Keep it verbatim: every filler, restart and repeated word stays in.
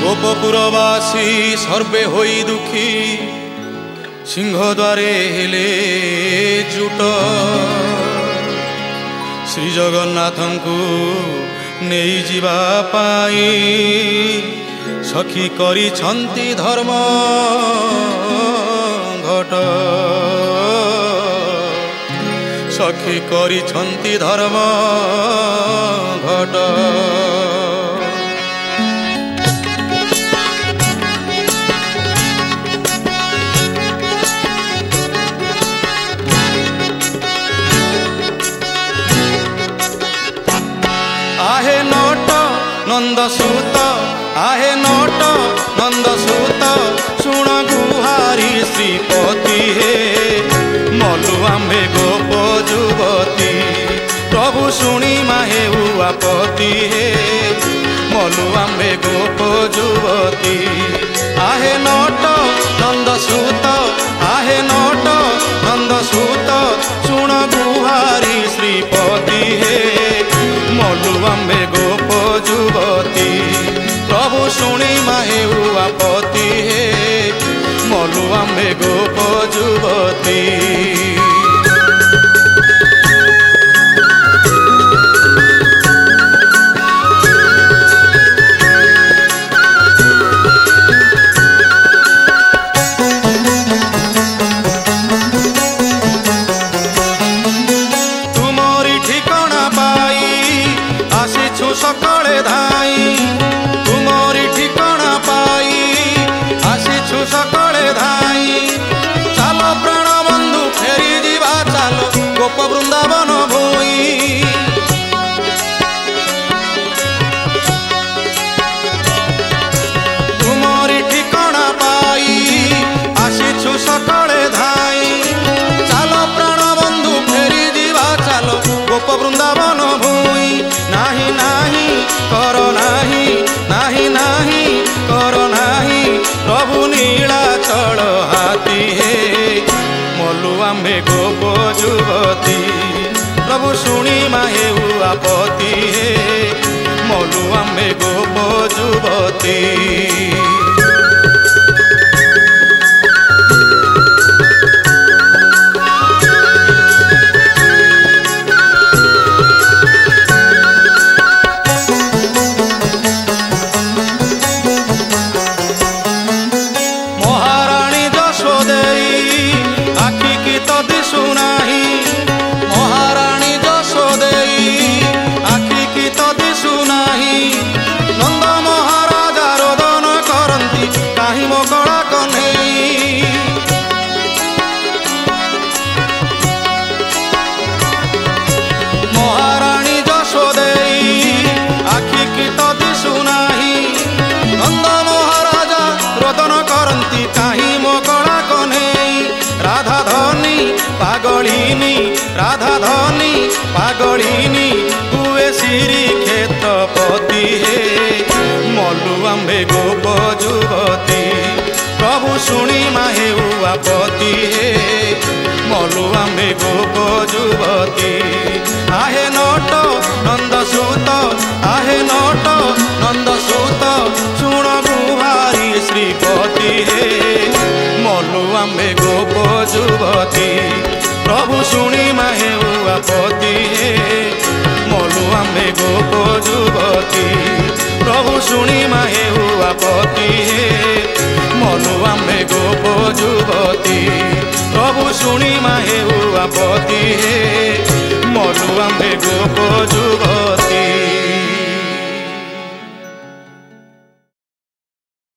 गोपपुरवासी सर्वे होई दुखी सिंहद्वारे हेले जुट श्री जगन्नाथंकु नहीं जीवा पाई सखी करी छंती धर्म घट सखी करी छंती धर्म घट आहे नोट नंदसूत आहे नोट नंदसूत सुण गुहारी श्रीपति हे मलु आम्भे गोप जुवती प्रभु शुणी माहे आपत्ति हे मलु आम्भे गोप जुवती आहे नोट नंदसूत आहे नोट नंदसूत सुण गुहारी श्रीपति हे मलु आम्भे गोप जुवती प्रभु शुणी माहे आपत्ति हे मलु आम्भे गोप जुवती सकाळे धाई तुमरी ठिकाना पाई आसीछु सकाळे धाई चालो प्राण बंधु फेरी जीवा चालो गोप वृंदावन भूई तुमरी ठिकाना पाई आसीछु सकाळे धाई चालो प्राण बंधु फेरी जीवा चालो गोप वृंदावन भूई नाही नाही करो नाही नाही नाही करो नाही प्रभु नीलाचल हाथी हे मलु आम्भे गोप जुवती प्रभु शुणी माहे आपत्ति हे मलु आम्भे गोप जुवती पागलिनी राधा धनी पागलिनी हुए श्री क्षेत्रपति हे मलु आम्भे गोप जुवती प्रभु शुणी माहे आपत्ति हे मलु आम्भे गोप जुवती आहे नोट नंदसूत आहे नोट नंदसूत सुण गुहारी श्रीपति हे मलु आम्भे गोप जुवती प्रभु शुणी माहे आपत्ति हे मलु आम्भे गोप जुवती प्रभु शुणी माहे आपत्ति हे मलु आम्भे गोप जुवती प्रभु शुणी माहे आपत्ति हे मलु आम्भे गोप जुवती।